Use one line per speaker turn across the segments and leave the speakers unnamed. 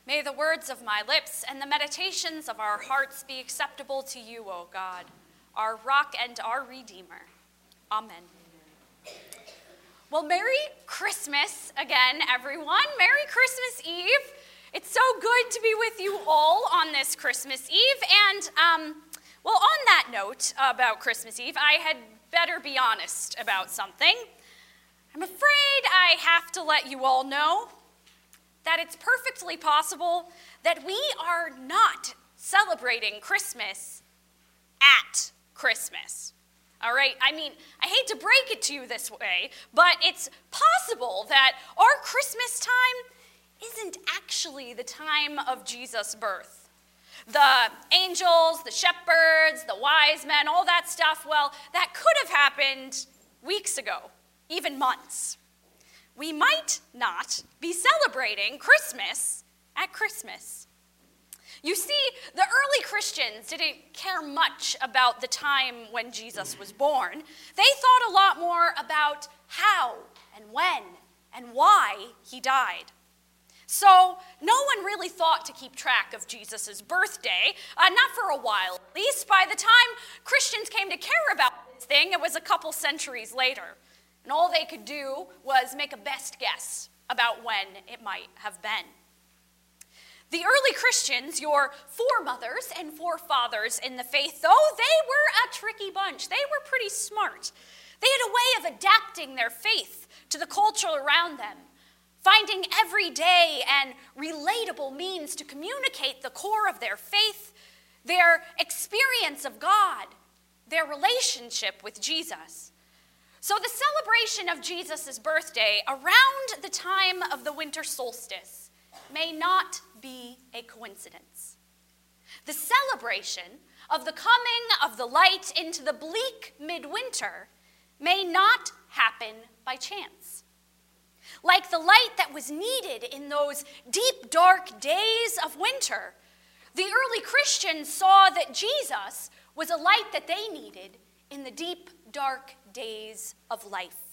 May the words of my lips and the meditations of our hearts be acceptable to you, O God, our rock and our Redeemer. Amen. Well, Merry Christmas again, everyone. Merry Christmas Eve. It's so good to be with you all on this Christmas Eve. And, on that note about Christmas Eve, I had better be honest about something. I'm afraid I have to let you all know that it's perfectly possible that we are not celebrating Christmas at Christmas. All right? I mean, I hate to break it to you this way, but it's possible that our Christmas time isn't actually the time of Jesus' birth. The angels, the shepherds, the wise men, all that stuff, well, that could have happened weeks ago, even months. We might not be celebrating Christmas at Christmas. You see, the early Christians didn't care much about the time when Jesus was born. They thought a lot more about how and when and why he died. So no one really thought to keep track of Jesus' birthday, not for a while at least. By the time Christians came to care about this thing, it was a couple centuries later. And all they could do was make a best guess about when it might have been. The early Christians, your foremothers and forefathers in the faith, though, they were a tricky bunch. They were pretty smart. They had a way of adapting their faith to the culture around them, finding everyday and relatable means to communicate the core of their faith, their experience of God, their relationship with Jesus. So the celebration of Jesus' birthday around the time of the winter solstice may not be a coincidence. The celebration of the coming of the light into the bleak midwinter may not happen by chance. Like the light that was needed in those deep, dark days of winter, the early Christians saw that Jesus was a light that they needed in the deep, dark days of life.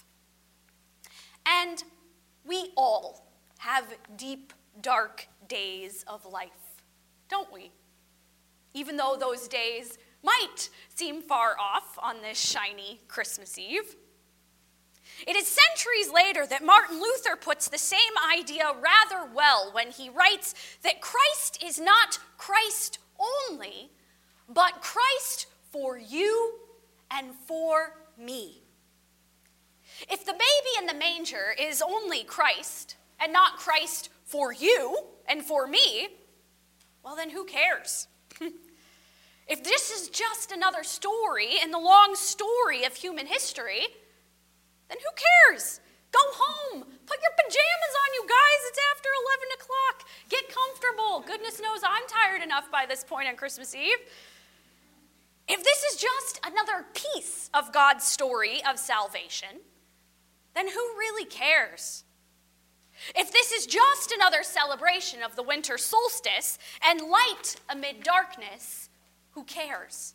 And we all have deep, dark days of life, don't we? Even though those days might seem far off on this shiny Christmas Eve. It is centuries later that Martin Luther puts the same idea rather well when he writes that Christ is not Christ only, but Christ for you and for me. If the baby in the manger is only Christ and not Christ for you and for me, well then who cares? If this is just another story in the long story of human history, then who cares? Go home. Put your pajamas on, you guys. It's after 11 o'clock. Get comfortable. Goodness knows I'm tired enough by this point on Christmas Eve. If this is just another piece of God's story of salvation, then who really cares? If this is just another celebration of the winter solstice and light amid darkness, who cares?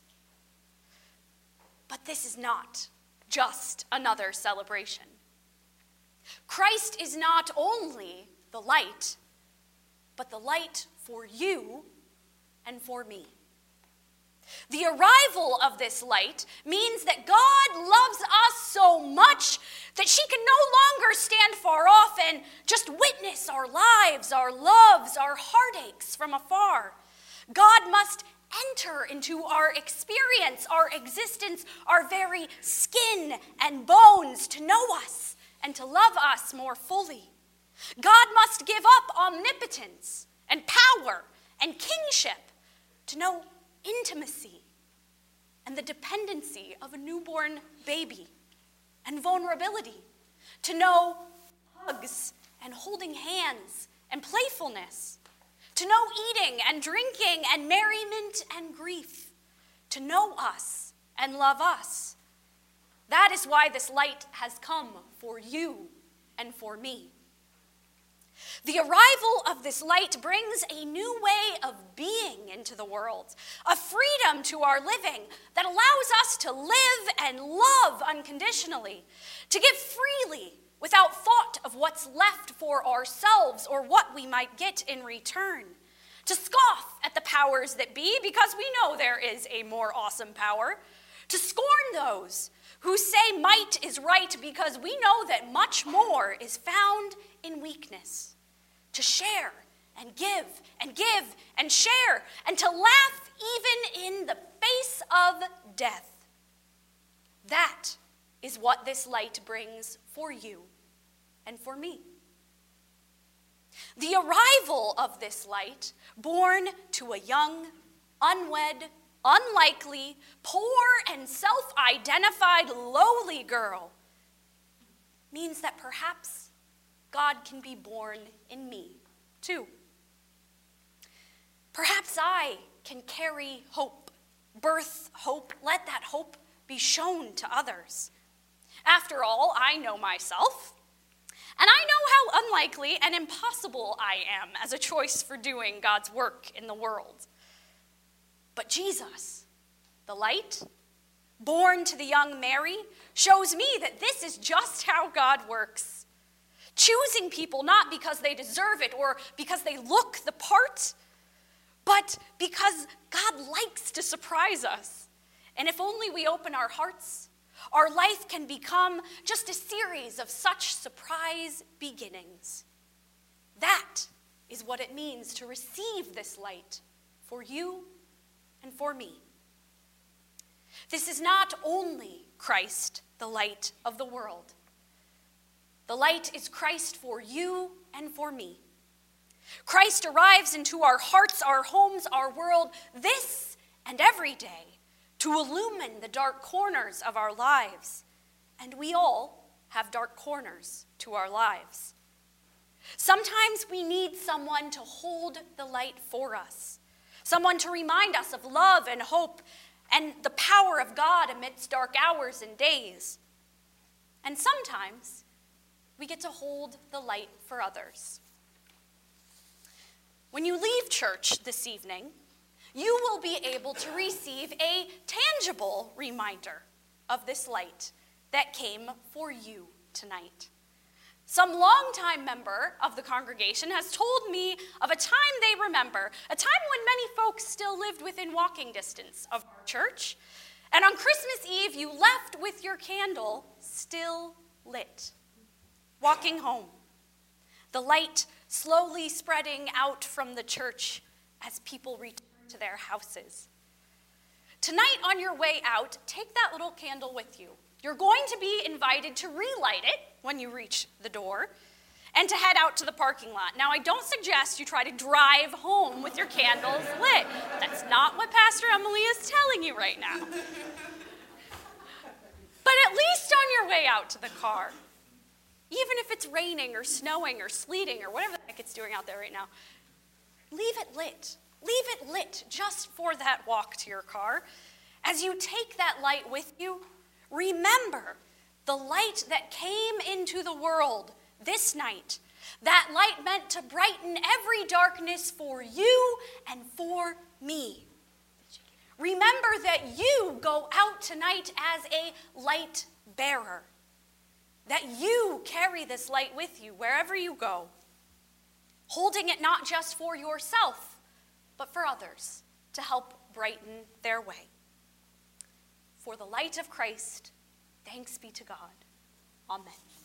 But this is not just another celebration. Christ is not only the light, but the light for you and for me. The arrival of this light means that God loves us so much that she can no longer stand far off and just witness our lives, our loves, our heartaches from afar. God must enter into our experience, our existence, our very skin and bones to know us and to love us more fully. God must give up omnipotence and power and kingship to know intimacy and the dependency of a newborn baby and vulnerability, to know hugs and holding hands and playfulness, to know eating and drinking and merriment and grief, to know us and love us. That is why this light has come for you and for me. The arrival of this light brings a new way of being into the world, a freedom to our living that allows us to live and love unconditionally, to give freely without thought of what's left for ourselves or what we might get in return. To scoff at the powers that be because we know there is a more awesome power. To scorn those who say might is right because we know that much more is found in weakness. To share and give and give and share and to laugh even in the face of death. That is what this light brings for you and for me. The arrival of this light, born to a young, unwed, unlikely, poor, and self-identified lowly girl, means that perhaps God can be born in me, too. Perhaps I can carry hope, birth hope, let that hope be shown to others. After all, I know myself, and I know how unlikely and impossible I am as a choice for doing God's work in the world. But Jesus, the light, born to the young Mary, shows me that this is just how God works. Choosing people not because they deserve it or because they look the part, but because God likes to surprise us. And if only we open our hearts, our life can become just a series of such surprise beginnings. That is what it means to receive this light for you and for me. This is not only Christ, the light of the world. The light is Christ for you and for me. Christ arrives into our hearts, our homes, our world, this and every day, to illumine the dark corners of our lives. And we all have dark corners to our lives. Sometimes we need someone to hold the light for us, someone to remind us of love and hope and the power of God amidst dark hours and days. And sometimes we get to hold the light for others. When you leave church this evening, you will be able to receive a tangible reminder of this light that came for you tonight. Some longtime member of the congregation has told me of a time they remember, a time when many folks still lived within walking distance of our church, and on Christmas Eve you left with your candle still lit, walking home, the light slowly spreading out from the church as people returned to their houses. Tonight on your way out, take that little candle with you. You're going to be invited to relight it when you reach the door and to head out to the parking lot. Now, I don't suggest you try to drive home with your candles lit. That's not what Pastor Emily is telling you right now. But at least on your way out to the car, even if it's raining or snowing or sleeting or whatever the heck it's doing out there right now, leave it lit. Leave it lit just for that walk to your car. As you take that light with you, remember the light that came into the world this night. That light meant to brighten every darkness for you and for me. Remember that you go out tonight as a light bearer. That you carry this light with you wherever you go, holding it not just for yourself, but for others to help brighten their way. For the light of Christ, thanks be to God. Amen.